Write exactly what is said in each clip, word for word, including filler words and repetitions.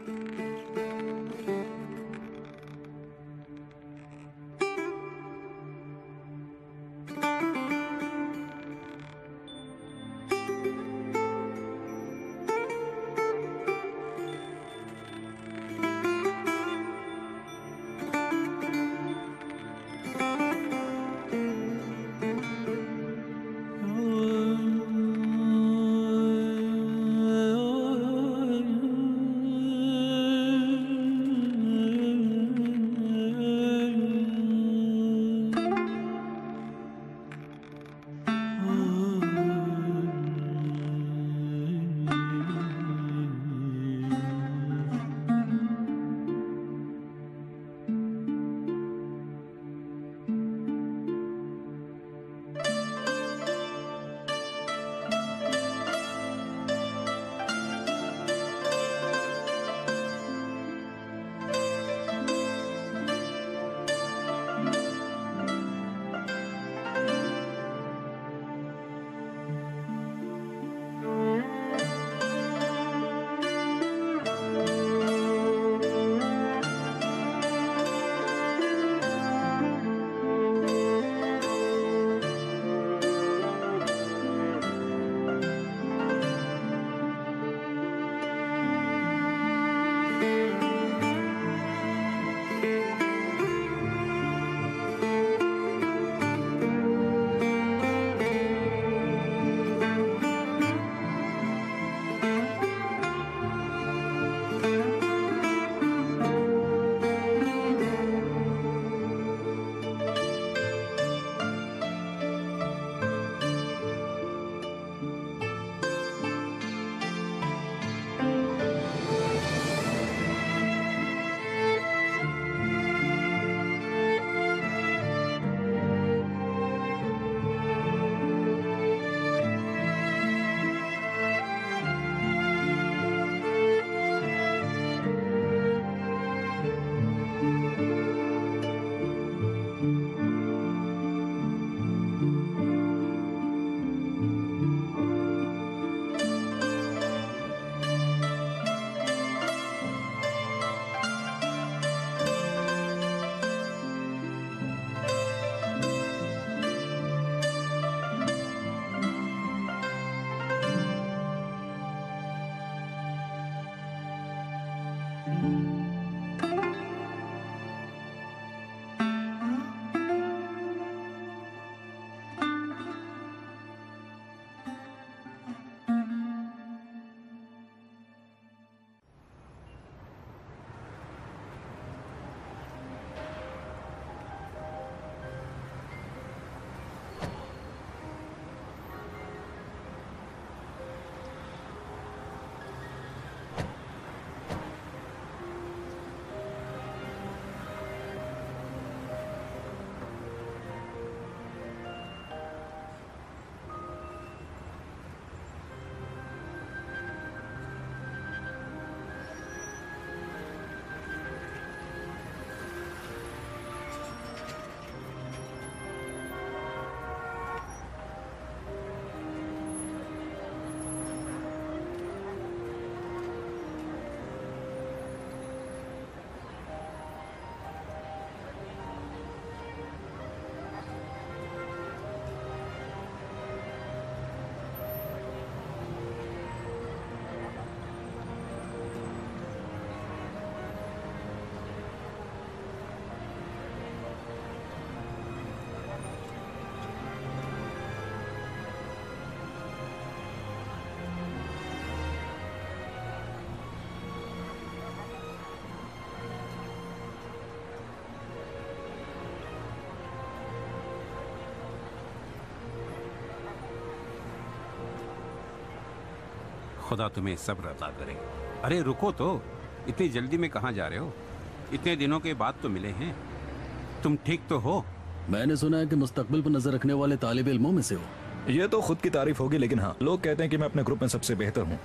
खुदा तुम्हें सब्र अता करे। अरे रुको तो, इतनी जल्दी में कहाँ जा रहे हो? इतने दिनों के बाद तो मिले हैं। तुम ठीक तो हो? मैंने सुना है कि मुस्तकबिल पर नजर रखने वाले तालिब इल्मों में से हो। ये तो खुद की तारीफ होगी, लेकिन हाँ, लोग कहते हैं कि मैं अपने ग्रुप में सबसे बेहतर हूँ।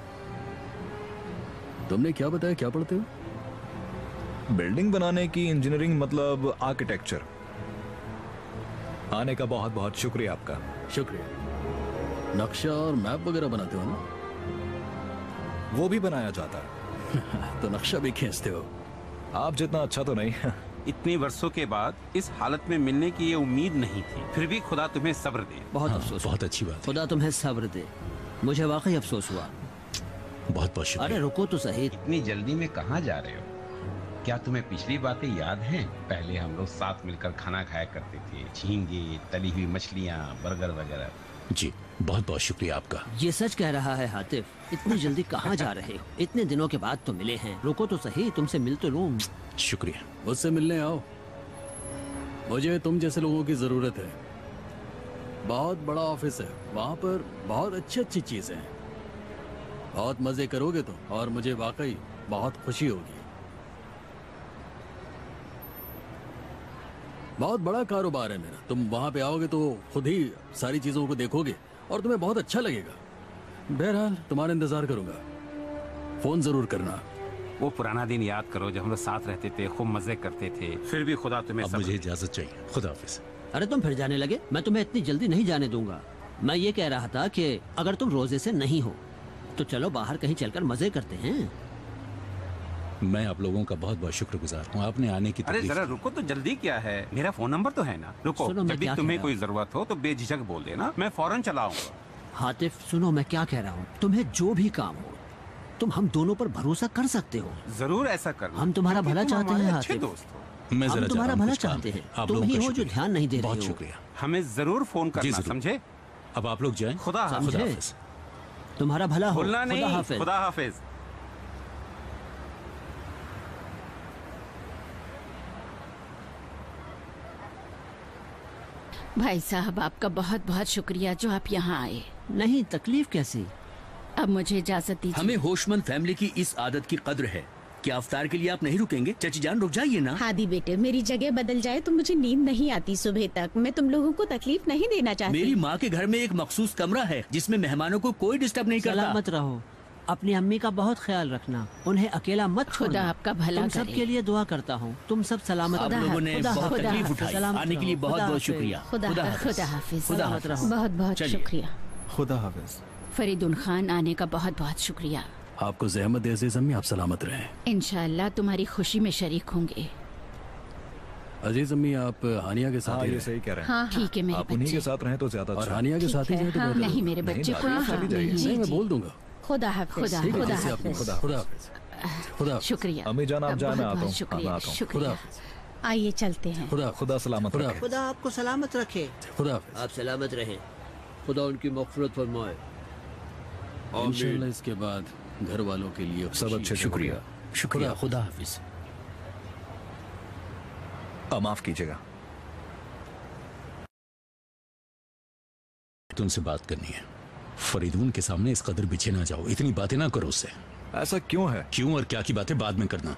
तुमने क्या बताया, क्या पढ़ते हो? बिल्डिंग बनाने की इंजीनियरिंग, मतलब आर्किटेक्चर। आने का बहुत बहुत शुक्रिया आपका। शुक्रिया। नक्शा और मैप वगैरह बनाते हो ना? वो भी बनाया जाता है। तो नक्शा भी खींचते हो। आप जितना अच्छा तो नहीं। इतने वर्षों के बाद इस हालत में मिलने की ये उम्मीद नहीं थी, फिर भी खुदा तुम्हें सब्र दे। बहुत हाँ, अफसोस, बहुत अच्छी बात है। खुदा तुम्हें सब्र दे। मुझे वाकई अफसोस हुआ। बहुत बहुत शुक्रिया। अरे रुको तो सही। इतनी जल्दी में कहाँ जा रहे हो? क्या तुम्हें पिछली बातें याद हैं? पहले हम लोग साथ मिलकर खाना खाया करते थे, झींगे, तली हुई मछलियाँ, बर्गर वगैरह। जी बहुत बहुत शुक्रिया आपका। ये सच कह रहा है हातिफ। इतनी जल्दी कहाँ जा रहे हो? इतने दिनों के बाद तो मिले हैं, रुको तो सही, तुमसे मिल तो लूं। शुक्रिया। मुझसे मिलने आओ, मुझे तुम जैसे लोगों की जरूरत है। बहुत बड़ा ऑफिस है, वहाँ पर बहुत अच्छी अच्छी चीजें हैं। बहुत मजे करोगे तुम, और मुझे वाकई बहुत खुशी होगी। बहुत बड़ा कारोबार है मेरा। तुम वहाँ पे आओगे तो खुद ही सारी चीजों को देखोगे और तुम्हें बहुत अच्छा लगेगा। बहरहाल तुम्हारा इंतजार करूंगा, फोन जरूर करना। वो पुराना दिन याद करो जब हम लोग साथ रहते थे, खूब मजे करते थे। फिर भी खुदा तुम्हें अब सब्र मुझे दे। इजाजत चाहिए। खुदा हाफिज। अरे तुम फिर जाने लगे? मैं तुम्हें इतनी जल्दी नहीं जाने दूंगा। मैं ये कह रहा था कि अगर तुम रोजे से नहीं हो तो चलो बाहर कहीं चलकर मजे करते हैं। मैं आप लोगों का बहुत बहुत शुक्रगुजार हूँ, आपने आने की अरे तकलीफ जरा रुको तो, जल्दी क्या है? मेरा फोन नंबर तो है ना। रुको, सुनो, मैं जब भी क्या कह तुम्हें रहा कोई जरूरत हो तो बेझिझक बोल देना, मैं फौरन चला आऊंगा। हातिफ सुनो, मैं क्या कह रहा हूँ। तुम्हें जो भी काम हो, तुम हम दोनों पर भरोसा कर सकते हो। जरूर ऐसा करना। हम तुम्हारा क्योंकि भला तुम चाहते हमारे हैं अच्छे हातिफ। दोस्त हो। मैं हम जरा तुम्हारा जा रहा हूँ, भला कुछ काम चाहते है। हैं। आप तुम लोगों ही का हो जो शुक्रिया। ध्यान नहीं दे रहे बहुत हो। शुक्रिया। हमें जरूर फोन जी करना, जरूर। समझे? अब आप लोग जाएं। खुदा हाफिज। खुदा समझे? हाफिज। तुम्हारा भला हो। भूलना खुदा नहीं। हाफिज। खुदा हाफिज। भाई साहब आपका बहुत बहुत शुक्रिया जो आप यहाँ आए। नहीं, तकलीफ कैसी? अब मुझे इजाजत दीजिए। हमें होशमंद फैमिली की इस आदत की कद्र है। क्या अफ्तार के लिए आप नहीं रुकेंगे? चाची जान रुक जाइए ना। हादी बेटे, मेरी जगह बदल जाए तो मुझे नींद नहीं आती सुबह तक। मैं तुम लोगों को तकलीफ नहीं देना चाहती। मेरी माँ के घर में एक मखसूस कमरा है जिसमें मेहमानों को कोई डिस्टर्ब नहीं करता। सलामत रहो। अपनी अम्मी का बहुत ख्याल रखना, उन्हें अकेला मत छोड़ना। खुदा आपका भला तुम करे। सब के लिए दुआ करता हूँ। तुम सब सलामत आप रहो। लोगों ने खुदा बहुत हाफिज। तकलीफ उठाई। सलामत आने के लिए रहो। बहुत खुदा बहुत हाफिज। शुक्रिया। खुदा खुदा हाफिज। खुदा हाफिज। खुदा सलामत हाफिज। रहो। बहुत बहुत चलिए। शुक्रिया। खुदा हाफिज। फरीदुन खान आने का बहुत बहुत शुक्रिया। आपको जहमत दे अजीज अम्मी, आप सलामत रहें। इंशाअल्लाह तुम्हारी खुशी में शरीक होंगे। अजीज अम्मी, आप हानिया के साथ हाँ ही ये रहें। सही कह रहे हैं। हाँ ठीक है मेरे आप उन्हीं के बच्चे। साथ रहें तो ज्यादा और अच्छा। हानिया के ठीक साथ ही है, रहें तो हाँ। बेहतर नहीं होगा। मेरे नहीं, बच्चे, दादी, कोई आप हाँ, चली जाइए। नहीं, नहीं, मैं जी, बोल दूंगा। खुदा हाफिज। खुदा ठीक है, खुदा जैसे आपने। हाफिज। खुदा खुदा हाफिज। खुदा हाफिज। शुक्रिया। अम्मी जान, आप जाएं, मैं आता बहुत हूँ। शुक्रिया। हाँ, मैं आता हूँ। खुदा शुक्रिया। हाफिज। आइए चलते हैं। खुदा हाफिज। खुदा सलामत खुदा रखे। खुदा आपको सलामत रखे। खुदा हाफिज। आप सलामत रहें। खुदा उनकी मग़फ़िरत फरमाए। इंशाल्लाह इसके बाद घर वालों के लिए सब अच्छे से शुक्रिया। होगा। शुक्रिया। खुदा हाफिज। अब माफ कीजिएगा। तुमसे बात करनी है। फरीदून के सामने इस कदर बिछे ना जाओ, इतनी बातें ना करो उससे। ऐसा क्यों है? क्यों और क्या की बातें बाद में करना।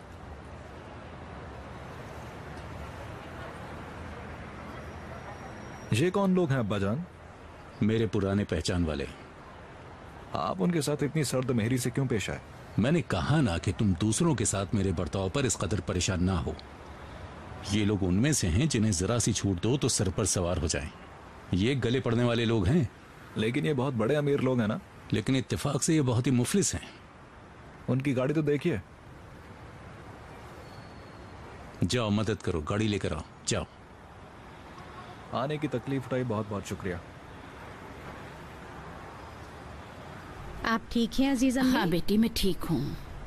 ये कौन लोग हैं अब्बा जान? मेरे पुराने पहचान वाले। आप उनके साथ इतनी सर्द मेहरी से क्यों पेश आए? मैंने कहा ना कि तुम दूसरों के साथ मेरे बर्ताव पर इस कदर परेशान ना हो। ये लोग उनमें से हैं जिन्हें जरा सी छूट दो तो सर पर सवार हो जाएं। ये गले पड़ने वाले लोग हैं, लेकिन ये बहुत बड़े अमीर लोग हैं ना। लेकिन इत्तेफाक से ये बहुत ही मुफलिस हैं। उनकी गाड़ी तो देखिए। जाओ मदद करो, गाड़ी लेकर आओ, जाओ। आने की तकलीफ उठाई, बहुत बहुत शुक्रिया। आप ठीक हैं अजीज अम्मी? हाँ बेटी, मैं ठीक हूँ।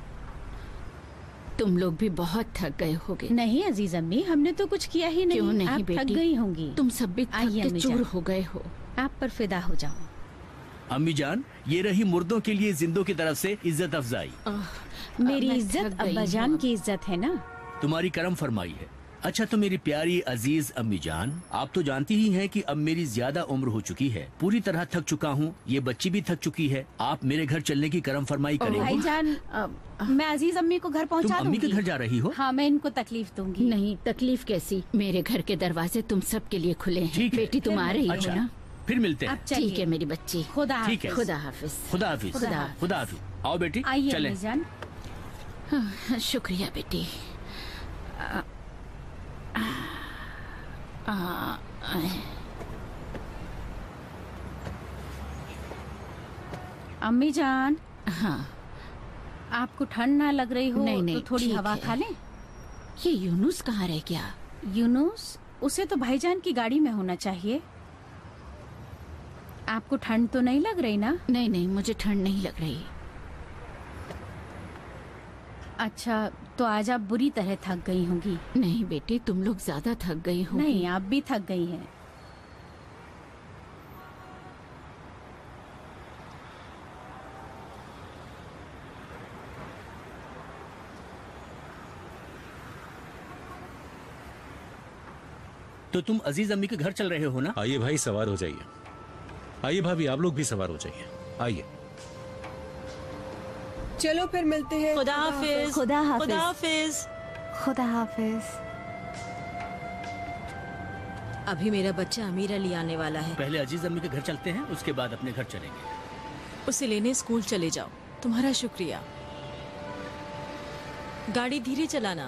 तुम लोग भी बहुत थक गए होगे। नहीं अजीज अम्मी, हमने तो कुछ किया ही नहीं। क्यों नहीं आप बेटी? थक गई होंगी। तुम सब भी थक आइए के अम्मी चूर जान। हो गए हो। आप पर फिदा हो जाऊं। अम्मी जान, ये रही मुर्दों के लिए जिंदों की तरफ से इज्जत अफजाई। मेरी मैं इज्जत थक गई अब्बा हूँ जान अब। की इज्जत है ना। तुम्हारी करम फरमाई है। अच्छा तो मेरी प्यारी अजीज अम्मी जान, आप तो जानती ही हैं कि अब मेरी ज्यादा उम्र हो चुकी है, पूरी तरह थक चुका हूँ, ये बच्ची भी थक चुकी है। आप मेरे घर चलने की करम फरमाई करेंगे? भाईजान, मैं अजीज अम्मी को घर तुम पहुंचा अम्मी के दूंगी। घर जा रही हो? हाँ, मैं इनको तकलीफ दूंगी। नहीं, तकलीफ कैसी? मेरे घर के दरवाजे तुम सब के लिए खुले हैं। ठीक है। बेटी तुम आ रही हो अच्छा ना? फिर मिलते हैं। आप चलिए। ठीक है मेरी बच्ची। खुदा ठीक है। हाफिज। खुदा हाफिज। खुदा हाफिज। खुदा हाफिज। खुदा हाफिज। आओ बेटी आइए चलें। अम्मी जान। हाँ, शुक्रिया बेटी। आ, आ, आ, अम्मी जान, हाँ आपको ठंड ना लग रही हो नहीं, नहीं, तो थोड़ी ठीक हवा है। खा लें। ये यूनुस कहाँ रह गया? यूनुस, उसे तो भाईजान की गाड़ी में होना चाहिए। आपको ठंड तो नहीं लग रही ना? नहीं नहीं, मुझे ठंड नहीं लग रही। अच्छा, तो आज आप बुरी तरह थक गई होंगी। नहीं बेटी, तुम लोग ज्यादा थक गई हो। नहीं, आप भी थक गई हैं। तो तुम अजीज अम्मी के घर चल रहे हो ना? आइए भाई, सवार हो जाइए। आइए भाभी, आप लोग भी सवार हो जाइए। आइए। चलो फिर मिलते हैं। खुदा हाफिज। खुदा हाफिज। खुदा हाफिज। खुदा हाफिज। अभी मेरा बच्चा अमीर अली आने वाला है। पहले अजीज अम्मी के घर चलते हैं, उसके बाद अपने घर चलेंगे। उसे लेने स्कूल चले जाओ। तुम्हारा शुक्रिया। गाड़ी धीरे चलाना।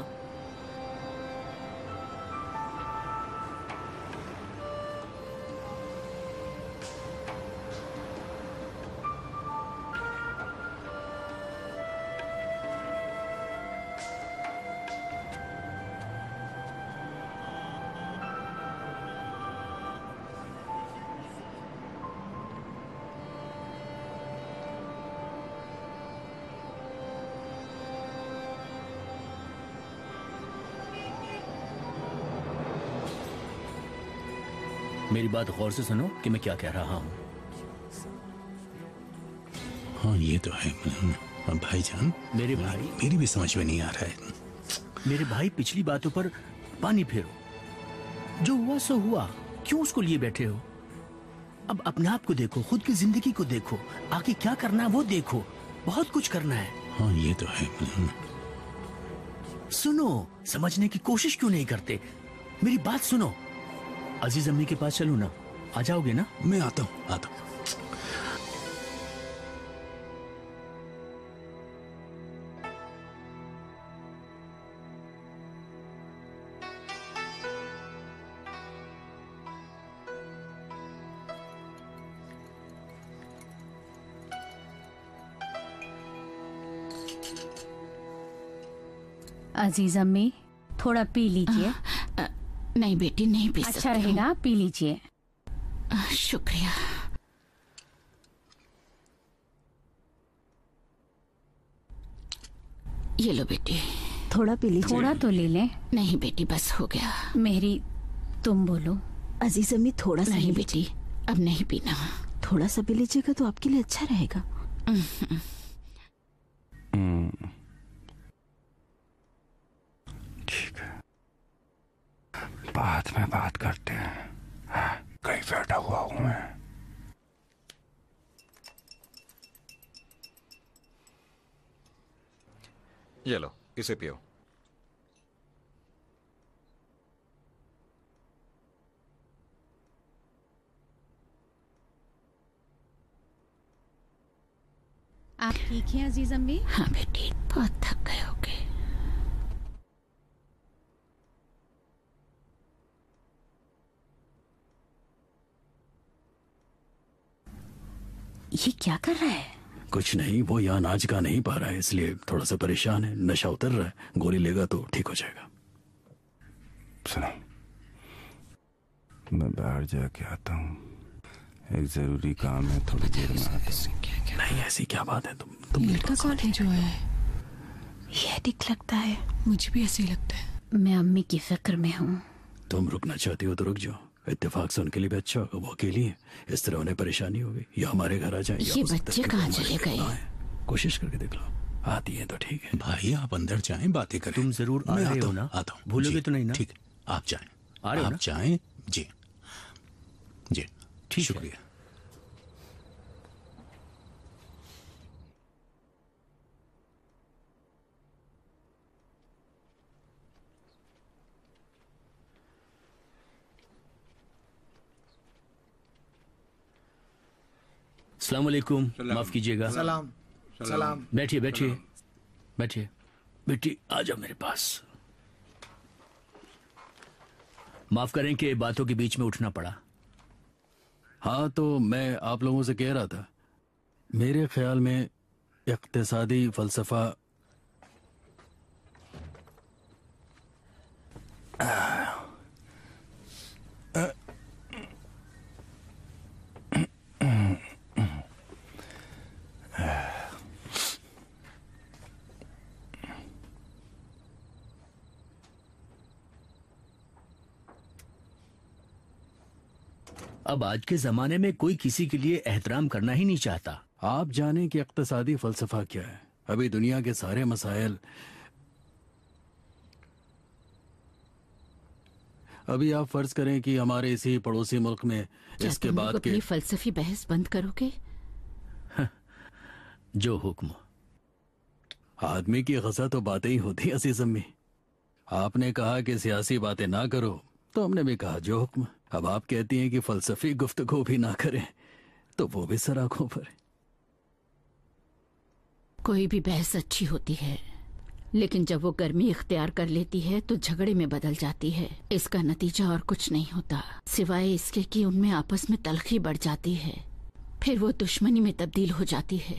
मेरी बात गौर से सुनो कि मैं क्या कह रहा हूँ। हाँ ये तो है भाईजान। मेरे भाई, मेरी भी समझ में नहीं आ रहा है। मेरे भाई, पिछली बातों पर पानी फेरो। जो हुआ सो हुआ, क्यों उसको लिए बैठे हो? अब अपने आप को देखो, खुद की जिंदगी को देखो, आगे क्या करना है वो देखो। बहुत कुछ करना है। हाँ ये तो है। सुनो, समझने की कोशिश क्यों नहीं करते? मेरी बात सुनो। अजीज अम्मी के पास चलूं ना? आ जाओगे ना? मैं आता हूँ, आता हूँ। अजीज अम्मी, थोड़ा पी लीजिए। नहीं बेटी, नहीं पी सकती अच्छा रहेगा, पी लीजिए। हूँ। शुक्रिया। ये लो बेटी। थोड़ा पी लीजिए। थोड़ा तो ले लें। नहीं बेटी, बस हो गया। मेरी, तुम बोलो। अजीज अम्मी, थोड़ा सा नहीं ले बेटी, लीजिए। अब नहीं पीना। थोड़ा सा पी लीजिएगा तो आपके लिए अच्छा रहेगा। ठीक है, बाद में बात करते हैं। कहीं बैठा हुआ हूं मैं। ये लो, इसे पियो। आप ठीक हैं अजीज अम्मी? हाँ बेटी, बहुत थक गए होगे। ये क्या कर रहा है? कुछ नहीं, वो यहाँ नाच गा नहीं पा रहा है, इसलिए थोड़ा सा परेशान है। नशा उतर रहा है, गोली लेगा तो ठीक हो जाएगा। सुनो, मैं बाहर जाके आता हूँ, एक जरूरी काम है, थोड़ी देर में आता हूँ। नहीं, ऐसी क्या बात है? तुम तुम लड़का कौन है जो है? ये दिख लगता है। मुझे भी ऐसे ही लगता है। मैं अम्मी की फिक्र में हूँ। तुम रुकना चाहती हो तो रुक जाओ। इत्तेफाक से उनके लिए भी अच्छा होगा, वो अकेली है, इस तरह उन्हें परेशानी होगी। या हमारे घर आ जाए, या ये हो सकता है बच्चे कि कहाँ हमारे चले घर गए? ना आए। कोशिश करके देख लो, आती है तो ठीक है। भाई आप अंदर जाएं, बातें करें। तुम जरूर आ मैं रहे आता हो हूँ, ना? आता हूँ। भूलोगे जी, तो नहीं ना? ठीक है, आप जाएं। आ रहे हो आप ना? जाएं। जी जी, ठीक है। शुक्रिया। अस्सलाम वालेकुम, माफ कीजिएगा। सलाम सलाम। बैठिए बैठिए बैठिए। बेटी आ जाओ मेरे पास। माफ करें कि बातों के बीच में उठना पड़ा। हाँ, तो मैं आप लोगों से कह रहा था, मेरे ख्याल में इक्तिसादी फलसफा अब आज के जमाने में कोई किसी के लिए एहतराम करना ही नहीं चाहता। आप जाने कि इक्तिसादी फलसफा क्या है। अभी दुनिया के सारे मसाइल, अभी आप फर्ज करें कि हमारे इसी पड़ोसी मुल्क में क्या इसके तुम लोग बाद के अपनी फलसफी बहस बंद करोगे? जो हुक्म। आदमी की गजा तो बातें ही होती है अजीज अम्मी। आपने कहा कि सियासी बातें ना करो, तो हमने भी कहा जो हुक्म। अब आप कहती हैं कि फलसफी गुफ्तगू भी ना करें, तो वो भी सर आंखों पर। कोई भी बहस अच्छी होती है, लेकिन जब वो गर्मी इख्तियार कर लेती है तो झगड़े में बदल जाती है। इसका नतीजा और कुछ नहीं होता सिवाय इसके कि उनमें आपस में तलखी बढ़ जाती है, फिर वो दुश्मनी में तब्दील हो जाती है।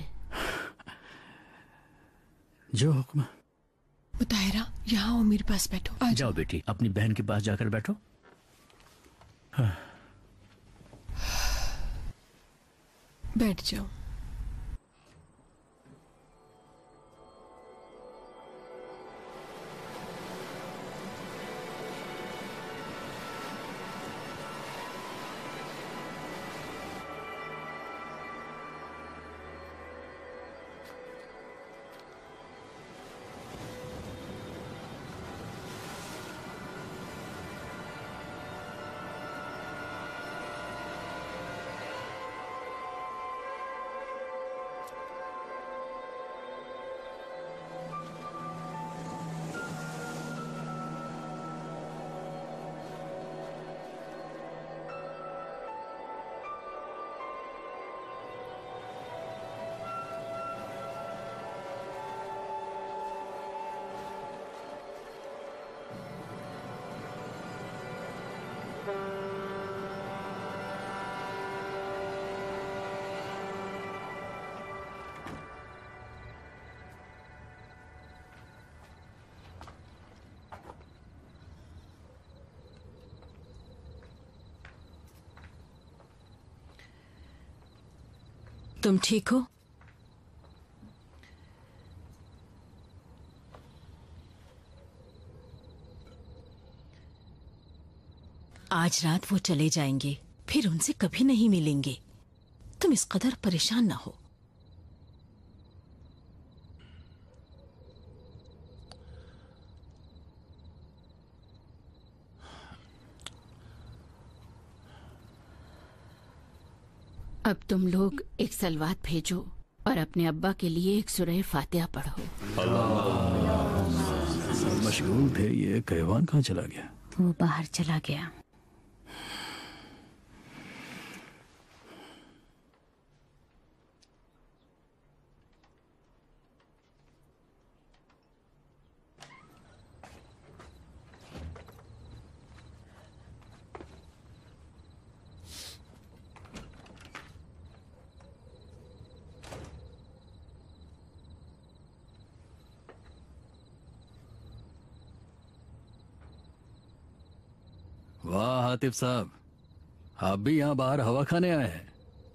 जो हुक्म। मुताहिरा, यहाँ आओ, मेरे पास बैठो। आ जाओ बेटी, अपनी बहन के पास जाकर बैठो। हाँ। बैठ जाओ। तुम ठीक हो? आज रात वो चले जाएंगे, फिर उनसे कभी नहीं मिलेंगे। तुम इस कदर परेशान ना हो। अब तुम लोग एक सलवात भेजो और अपने अब्बा के लिए एक सूरह फातिहा पढ़ो। मशगूल थे, ये कहवान कहाँ चला गया? वो बाहर चला गया। वाह हातिफ साहब, आप भी यहाँ बाहर हवा खाने आए हैं।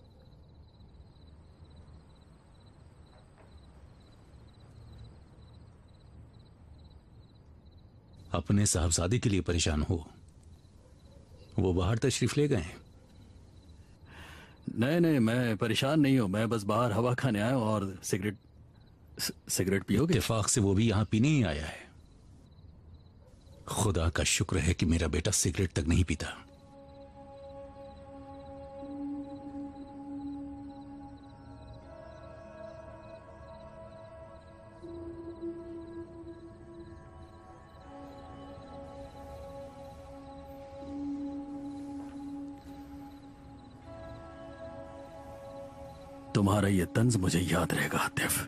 अपने साहबजादे के लिए परेशान हो? वो बाहर तशरीफ ले गए हैं। नहीं नहीं, मैं परेशान नहीं हूँ, मैं बस बाहर हवा खाने आया हूँ। और सिगरेट सिगरेट पियोगे? इत्तेफाक से वो भी यहाँ पीने ही आया है। खुदा का शुक्र है कि मेरा बेटा सिगरेट तक नहीं पीता। तुम्हारा ये तंज मुझे याद रहेगा आतिफ।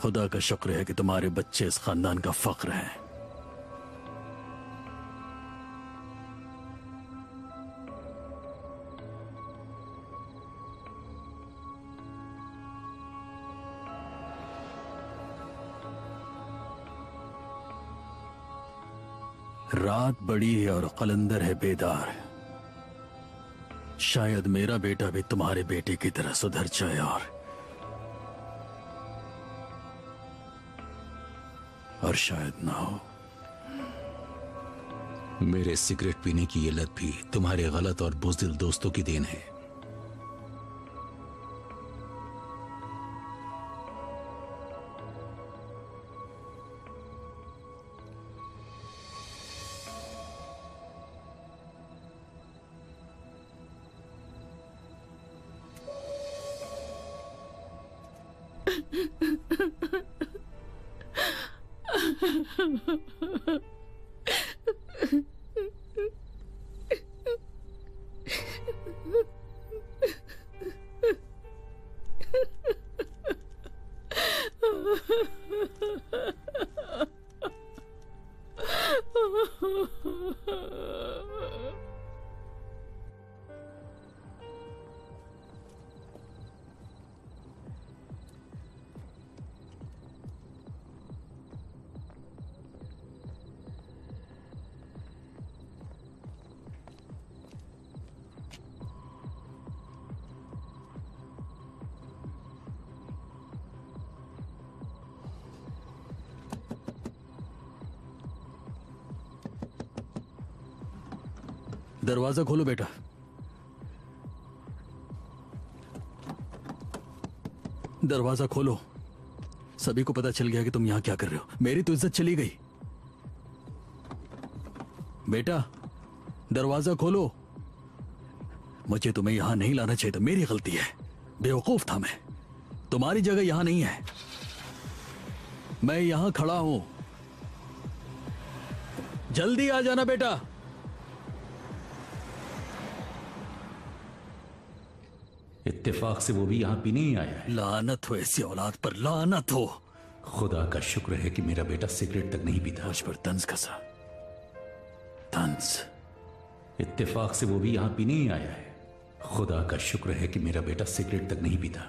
खुदा का शुक्र है कि तुम्हारे बच्चे इस खानदान का फख्र हैं। रात बड़ी है और कलंदर है बेदार। शायद मेरा बेटा भी तुम्हारे बेटे की तरह सुधर जाए और और शायद ना हो। मेरे सिगरेट पीने की ये लत भी तुम्हारे गलत और बुज़दिल दोस्तों की देन है। दरवाजा खोलो बेटा। दरवाजा खोलो। सभी को पता चल गया कि तुम यहां क्या कर रहे हो। मेरी तो इज्जत चली गई। बेटा दरवाजा खोलो। मुझे तुम्हें यहां नहीं लाना चाहिए था, मेरी गलती है। बेवकूफ था मैं। तुम्हारी जगह यहां नहीं है। मैं यहां खड़ा हूं। जल्दी आ जाना बेटा। इत्तेफाक से वो भी यहाँ पीने ही आया है। लानत हो ऐसी औलाद पर, लानत हो। खुदा का शुक्र है कि मेरा बेटा सिगरेट तक नहीं पीता। मुझ पर तंज कसा, तंज। इत्तेफाक से वो भी यहाँ पीने ही आया है। खुदा का शुक्र है कि मेरा बेटा सिगरेट तक नहीं पीता।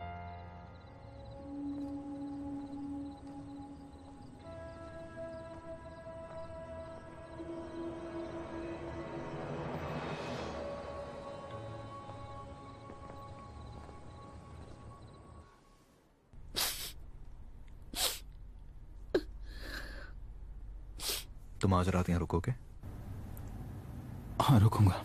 तुम आज रात यहाँ रुकोगे? हाँ रुकूंगा।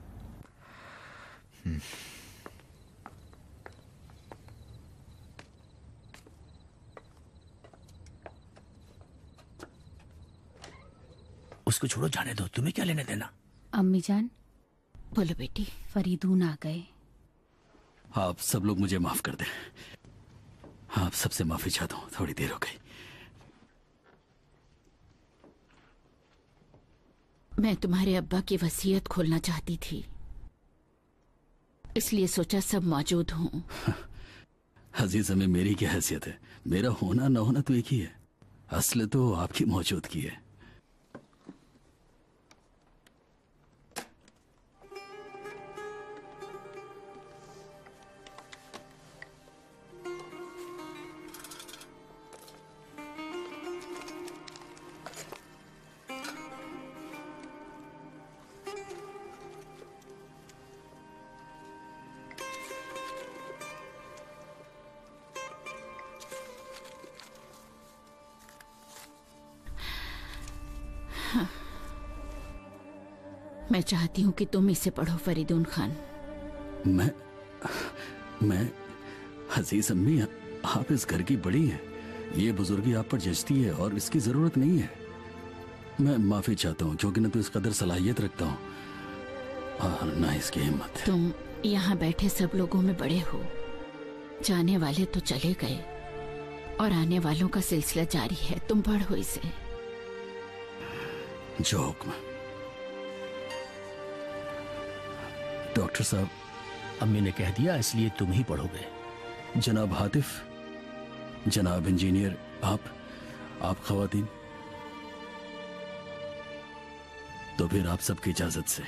उसको छोड़ो, जाने दो। तुम्हें क्या लेने देना। अम्मी जान। बोलो बेटी। फरीदून आ गए। आप सब लोग मुझे माफ कर दें। आप सबसे माफी चाहता हूँ, थोड़ी देर हो गई। मैं तुम्हारे अब्बा की वसीयत खोलना चाहती थी, इसलिए सोचा सब मौजूद हों। अजीज में मेरी क्या हैसियत है? मेरा होना न होना तो एक ही है। असल तो आपकी मौजूदगी है। मैं चाहती हूँ कि तुम इसे पढ़ो फरीदून खान। मैं मैं अजीज अम्मी, आप इस घर की बड़ी हैं। ये बुजुर्गी आप पर जचती है और इसकी जरूरत नहीं है। मैं माफी चाहता हूँ क्योंकि न तो इस कदर सलाहियत रखता हूँ और न इसकी हिम्मत। तुम यहाँ बैठे सब लोगों में बड़े हो। जाने वाले तो चले गए और आने वालों का सिलसिला जारी है। तुम पढ़ो इसे। जो हुक्म। डॉक्टर साहब, अम्मी ने कह दिया, इसलिए तुम ही पढ़ोगे। जनाब हातिफ, जनाब इंजीनियर, आप आप खवातीन, तो फिर आप सबकी इजाजत से।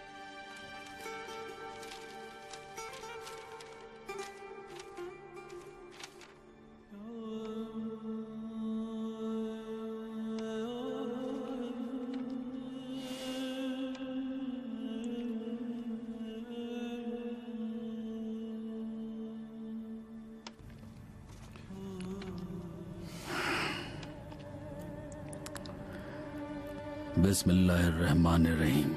बिस्मिल्लाहिर्रहमानिर्रहीम।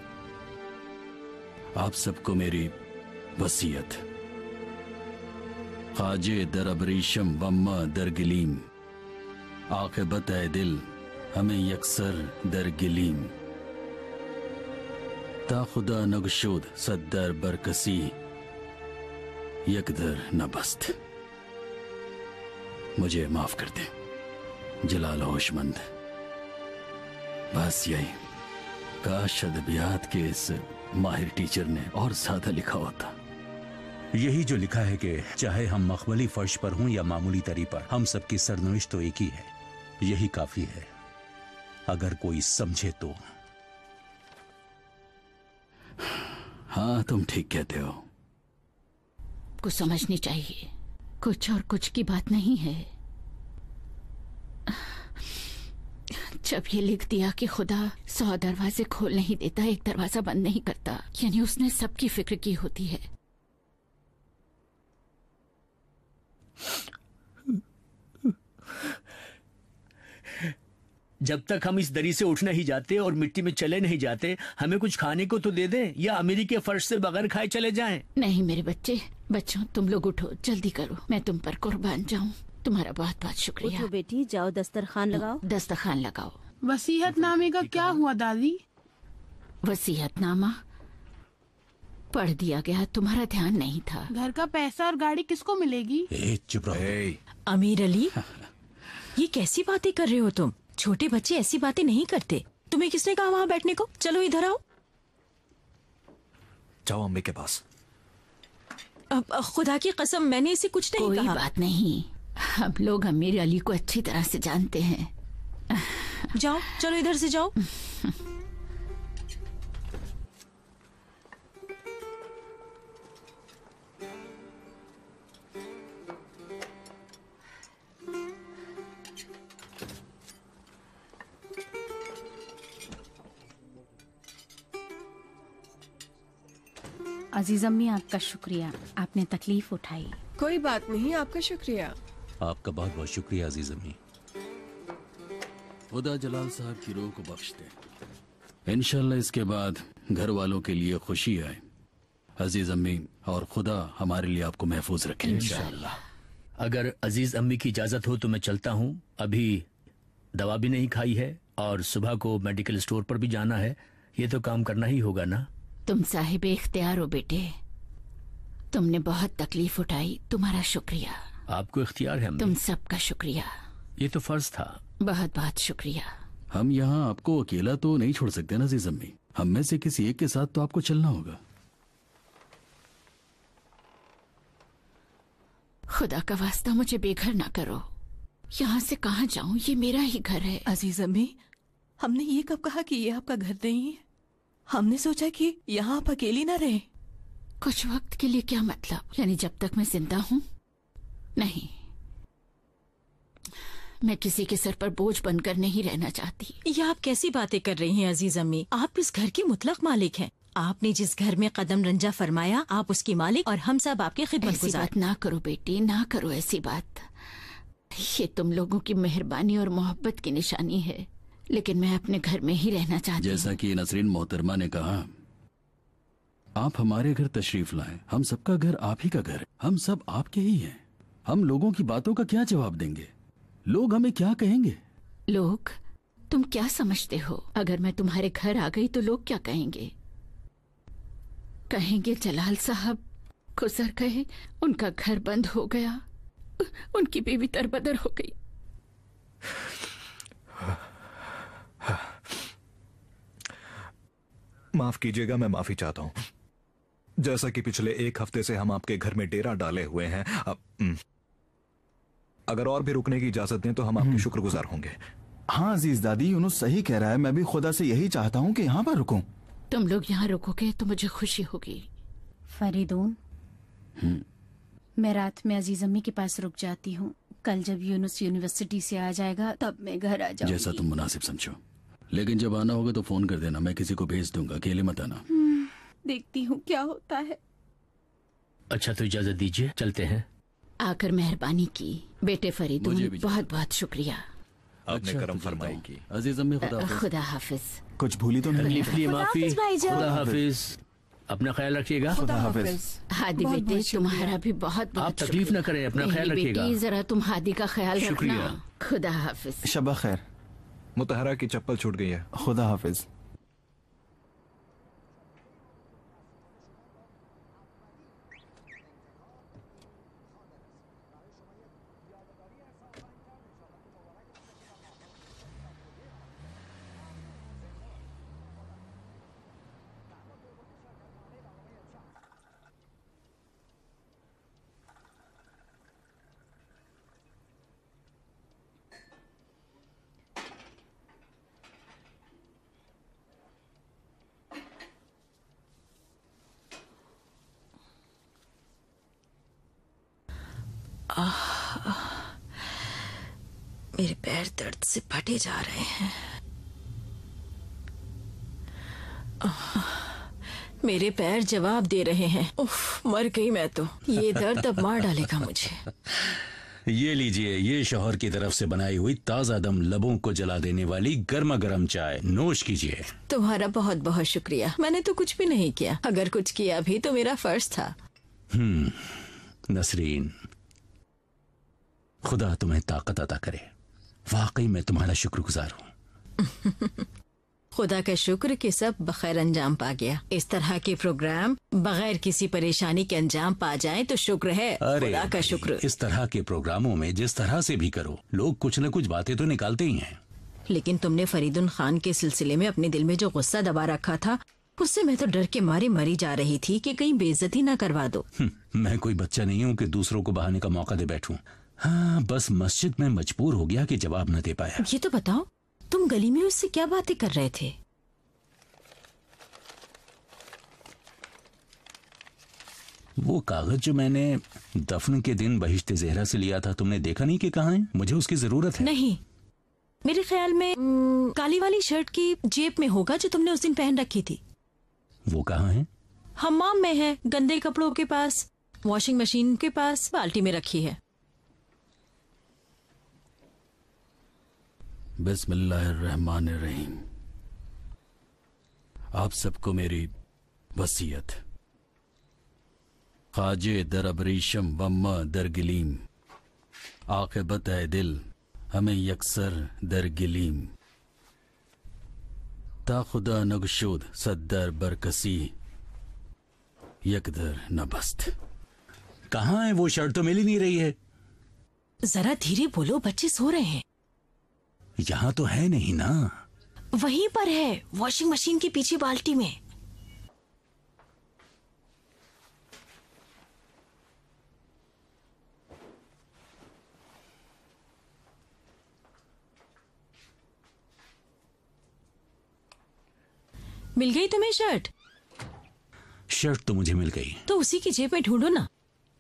आप सबको मेरी वसीयत। खाजे दर अबरीशम वम्मा दर गिलीम, आक़िबत ए दिल हमें यकसर दर गिलीम, ता खुदा नगशुद सद्दर बरकसी यकदर नबस्त। मुझे माफ कर दें जलाल होशमंद। बस यही, काश अदबियात के इस माहिर टीचर ने और ज्यादा लिखा होता। यही जो लिखा है कि चाहे हम मखमली फर्श पर हों या मामूली तरी पर, हम सबकी सरनविश तो एक ही है। यही काफी है अगर कोई समझे तो। हाँ, तुम ठीक कहते हो। कुछ समझनी चाहिए, कुछ और कुछ की बात नहीं है। जब ये लिख दिया कि खुदा सौ दरवाजे खोल नहीं देता, एक दरवाजा बंद नहीं करता, यानी उसने सबकी फिक्र की होती है। जब तक हम इस दरी से उठ नहीं जाते और मिट्टी में चले नहीं जाते, हमें कुछ खाने को तो दे दें, या अमीरी के फर्श से बगैर खाए चले जाएं। नहीं मेरे बच्चे, बच्चों तुम लोग उठो, जल्दी करो, मैं तुम पर कुर्बान जाऊं। तुम्हारा बहुत बहुत शुक्रिया। उठो बेटी, जाओ दस्तरखान लगाओ। दस्तरखान लगाओ। वसीयतनामे का क्या हुआ दादी? वसीयतनामा पढ़ दिया गया, तुम्हारा ध्यान नहीं था। घर का पैसा और गाड़ी किसको मिलेगी? ए, चुप रहो। अमीर अली, ये कैसी बातें कर रहे हो तुम? छोटे बच्चे ऐसी बातें नहीं करते। तुम्हें किसने कहा वहाँ बैठने को? चलो इधर आओ। जाओ अम्मी के पास। अब खुदा की कसम, मैंने इसे कुछ नहीं कोई कहा। बात नहीं, हम लोग अमीर अली को अच्छी तरह से जानते हैं। जाओ, चलो इधर से जाओ। अजीज अम्मी, आपका शुक्रिया, आपने तकलीफ उठाई। कोई बात नहीं, आपका शुक्रिया। आपका बहुत बहुत शुक्रिया अजीज अम्मी। खुदा जलाल साहब की रूह को बख्श दे। इंशाल्लाह इसके बाद घर वालों के लिए खुशी आए। अजीज अम्मी, और खुदा हमारे लिए आपको महफूज रखे इंशाल्लाह। अगर अजीज अम्मी की इजाजत हो तो मैं चलता हूँ। अभी दवा भी नहीं खाई है और सुबह को मेडिकल स्टोर पर भी जाना है। ये तो काम करना ही होगा ना। तुम साहिब इख्तियार हो बेटे, तुमने बहुत तकलीफ उठाई, तुम्हारा शुक्रिया। आपको इख्तियार है अम्मी। तुम सबका शुक्रिया। ये तो फर्ज था। बहुत बहुत शुक्रिया। हम यहाँ आपको अकेला तो नहीं छोड़ सकते ना अजीज अम्मी। हम में से किसी एक के साथ तो आपको चलना होगा। खुदा का वास्ता मुझे बेघर ना करो। यहाँ से कहाँ जाऊँ, ये मेरा ही घर है। अजीज अम्मी, हमने ये कब कहा कि ये आपका घर नहीं है? हमने सोचा कि यहाँ आप अकेली ना रहे। कुछ वक्त के लिए क्या मतलब? यानी जब तक मैं जिंदा हूँ? नहीं, मैं किसी के सर पर बोझ बनकर नहीं रहना चाहती। ये आप कैसी बातें कर रही हैं अजीज अम्मी? आप इस घर की मुतलक मालिक हैं। आपने जिस घर में कदम रंजा फरमाया, आप उसकी मालिक और हम सब आपके खिदमत ऐसी गुजार। बात ना करो बेटी, ना करो ऐसी बात। ये तुम लोगों की मेहरबानी और मोहब्बत की निशानी है, लेकिन मैं अपने घर में ही रहना चाहती हूँ। जैसा कि नसरीन मोहतरमा ने कहा, आप हमारे घर तशरीफ लाएं। हम सबका घर आप ही का घर है। हम सब आपके ही हैं। हम लोगों की बातों का क्या जवाब देंगे? लोग हमें क्या कहेंगे? लोग? तुम क्या समझते हो? अगर मैं तुम्हारे घर आ गई तो लोग क्या कहेंगे? कहेंगे जलाल साहब गुजर गए, उनका घर बंद हो गया, उनकी बीवी तरबदर हो गई। माफ कीजिएगा, मैं माफी चाहता हूं। जैसा कि पिछले एक हफ्ते से हम आपके घर में डेरा डाले हुए हैं, अब अगर और भी रुकने की इजाजत दें तो हम आपके शुक्रगुजार होंगे। हाँ अजीज दादी, यूनुस सही कह रहा है। मैं भी खुदा से यही चाहता हूँ कि यहाँ पर रुकूं। तुम लोग यहाँ रुकोगे तो मुझे खुशी होगी। फरीदून, मैं रात में अजीज अम्मी के पास रुक जाती हूँ। कल जब यूनुस यूनिवर्सिटी से आ जाएगा तब मैं घर आ जाऊंगी। जैसा तुम मुनासिब समझो, लेकिन जब आना होगा तो फोन कर देना, मैं किसी को भेज दूंगा, अकेले मत आना। देखती हूँ क्या होता है। अच्छा तो इजाजत दीजिए, चलते हैं। आकर मेहरबानी की बेटे फरीदून, मुझे भी बहुत बहुत शुक्रिया। आपने करम फरमाई की। अजीज अम्मी, खुदा हाफिज। खुदा हाफिज। कुछ भूली तो नहीं? तकलीफ के लिए माफी। हाफिज भाईजान। खुदा हाफिज। अपना ख्याल रखिएगा। खुदा हाफिज। हादी बहुत बेटे, बहुत शुक्रिया। तुम्हारा भी बहुत बहुत आप तकलीफ शुक्रिया। न करें, अपना मेरी ख्याल रखिएगा। बेटी, जरा तुम हादी का ख्याल शुक्रिया। रखना। खुदा हाफिज। शबा खैर। मुतहरा की चप्पल छूट गई है। खुदा हाफिज। मेरे पैर दर्द से फटे जा रहे हैं। आह, मेरे पैर जवाब दे रहे हैं। उफ, मर गई मैं तो। ये दर्द अब मार डालेगा मुझे। ये लीजिए, ये शौहर की तरफ से बनाई हुई ताजा दम लबों को जला देने वाली गर्मा गर्म चाय, नोश कीजिए। तुम्हारा बहुत बहुत शुक्रिया। मैंने तो कुछ भी नहीं किया। अगर कुछ किया भी तो मेरा फर्ज था। हम्म, नसरीन, खुदा तुम्हें ताकत अता करे। वाकई मैं तुम्हारा शुक्रगुजार हूँ। खुदा का शुक्र कि सब बखैर अंजाम पा गया। इस तरह के प्रोग्राम बगैर किसी परेशानी के अंजाम पा जाएं तो शुक्र है। खुदा का शुक्र। इस तरह के प्रोग्रामों में जिस तरह से भी करो, लोग कुछ न कुछ बातें तो निकालते ही हैं। लेकिन तुमने फरीदुन खान के सिलसिले में अपने दिल में जो गुस्सा दबा रखा था, उससे मैं तो डर के मारे मरी जा रही थी कि कहीं बेइज्जती ना करवा दो। मैं कोई बच्चा नहीं हूँ कि दूसरों को बहाने का मौका दे बैठूं। हाँ, बस मस्जिद में मजबूर हो गया कि जवाब न दे पाया। ये तो बताओ, तुम गली में उससे क्या बातें कर रहे थे? वो कागज जो मैंने दफन के दिन बहिश्ते ज़हरा से लिया था, तुमने देखा नहीं कि कहाँ है? मुझे उसकी जरूरत है। नहीं, मेरे ख्याल में न, काली वाली शर्ट की जेब में होगा जो तुमने उस दिन पहन रखी थी। वो कहाँ है? हम्माम में है, गंदे कपड़ों के पास, वॉशिंग मशीन के पास, बाल्टी में रखी है। बिस्मिल्लाहिर्रहमानिर्रहीम। आप सबको मेरी वसीयत। खाजे दर अबरीशम वम्मा दर गिलीम, आक़िबत है दिल हमें यकसर दर गिलीम, ता खुदा नगशुद सद्दर बरकसी यकदर नबस्त। कहाँ है वो शर्ट? तो मिल ही नहीं रही है। जरा धीरे बोलो, बच्चे सो रहे हैं। यहाँ तो है नहीं ना। वहीं पर है, वॉशिंग मशीन के पीछे बाल्टी में। मिल गई तुम्हें शर्ट? शर्ट तो मुझे मिल गई। तो उसी की जेब में ढूंढो ना।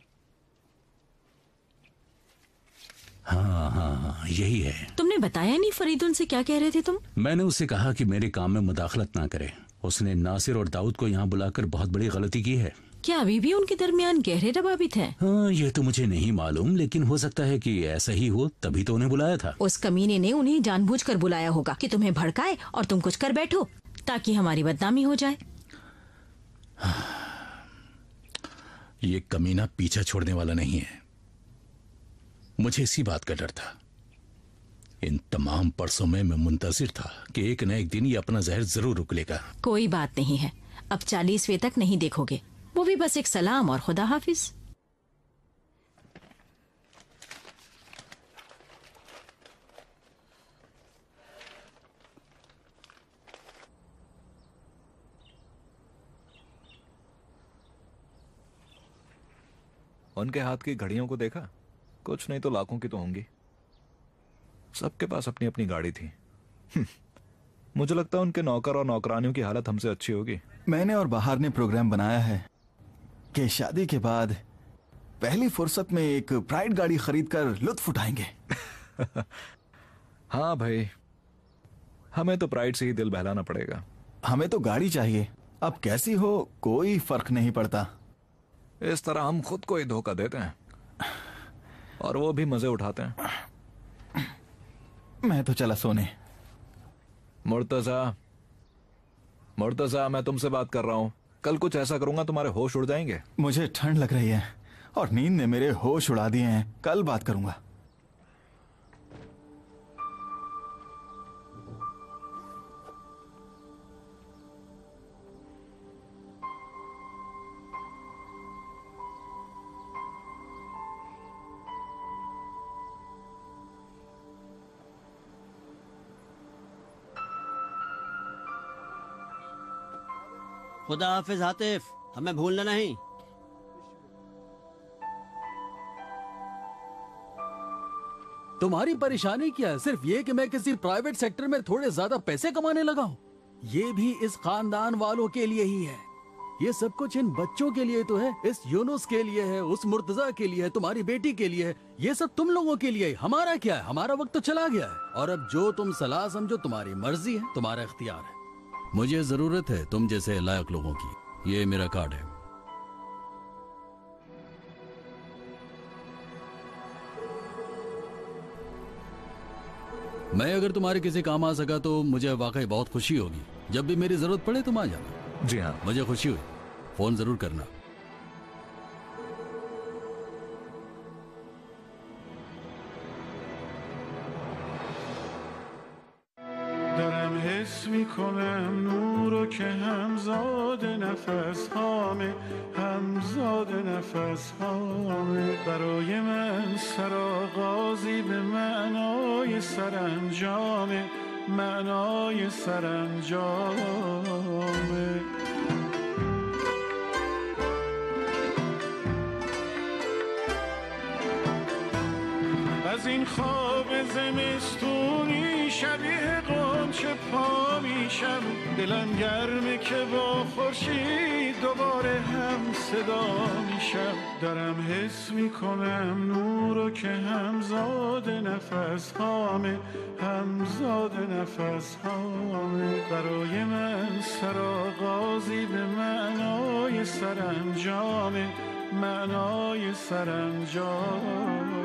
हाँ हाँ हाँ, यही है। तुमने बताया नहीं फरीदुन से क्या कह रहे थे तुम? मैंने उससे कहा कि मेरे काम में मुदाखलत ना करे। उसने नासिर और दाऊद को यहाँ बुलाकर बहुत बड़ी गलती की है। क्या अभी भी उनके दरमियान गहरे रवाबित हैं? हाँ, ये तो मुझे नहीं मालूम, लेकिन हो सकता है कि ऐसा ही हो, तभी तो उन्हें बुलाया था। उस कमीने ने उन्हें जानबूझकर बुलाया होगा कि तुम्हें भड़काए और तुम कुछ कर बैठो ताकि हमारी बदनामी हो जाए। ये कमीना पीछा छोड़ने वाला नहीं है। मुझे इसी बात का डर था। इन तमाम परसों में मैं मुंतजिर था कि एक न एक दिन ये अपना जहर जरूर उगलेगा। कोई बात नहीं है, अब चालीसवें तक नहीं देखोगे, वो भी बस एक सलाम और खुदा हाफिज। उनके हाथ की घड़ियों को देखा? कुछ नहीं तो लाखों की तो होंगी। सबके पास अपनी अपनी गाड़ी थी। मुझे लगता है उनके नौकर और नौकरानियों की हालत हमसे अच्छी होगी। मैंने और बाहर ने प्रोग्राम बनाया है कि शादी के बाद पहली फुर्सत में एक प्राइड गाड़ी खरीद कर लुत्फ उठाएंगे। हाँ भाई, हमें तो प्राइड से ही दिल बहलाना पड़ेगा। हमें तो गाड़ी चाहिए, अब कैसी हो कोई फर्क नहीं पड़ता। इस तरह हम खुद को ही धोखा देते हैं और वो भी मजे उठाते हैं। मैं तो चला सोने। मुर्तजा, मुर्तजा, मैं तुमसे बात कर रहा हूँ। कल कुछ ऐसा करूंगा तुम्हारे होश उड़ जाएंगे। मुझे ठंड लग रही है और नींद ने मेरे होश उड़ा दिए हैं। कल बात करूंगा। खुदा हाफिज आतिफ, हमें भूलना नहीं। तुम्हारी परेशानी क्या है? सिर्फ ये कि मैं किसी प्राइवेट सेक्टर में थोड़े ज्यादा पैसे कमाने लगा हूँ। ये भी इस खानदान वालों के लिए ही है। ये सब कुछ इन बच्चों के लिए तो है, इस यूनुस के लिए है, उस मुर्तजा के लिए है, तुम्हारी बेटी के लिए है। ये सब तुम लोगों के लिए है। हमारा क्या है? हमारा वक्त तो चला गया है और अब जो तुम सलाह समझो तुम्हारी मर्जी है, तुम्हारा इख्तियार है। मुझे जरूरत है तुम जैसे लायक लोगों की। ये मेरा कार्ड है। मैं अगर तुम्हारे किसी काम आ सका तो मुझे वाकई बहुत खुशी होगी। जब भी मेरी जरूरत पड़े तुम आ जाना। जी हाँ, मुझे खुशी हुई। फोन जरूर करना। دارم حس میکنم نورو که همزاد نفس هامه، همزاد نفس هامه. برای من سرآغازی به معنای سرانجامه، معنای سرانجامه. از این خواب زمستونی شبیه قنچه پا میشم، دلم گرمه که با خورشید دوباره هم صدا میشم. دارم حس میکنم نورو که همزاد نفس هامه، همزاد نفس هامه. برای من سرآغازی به معنای سرانجامه، معنای سرانجام.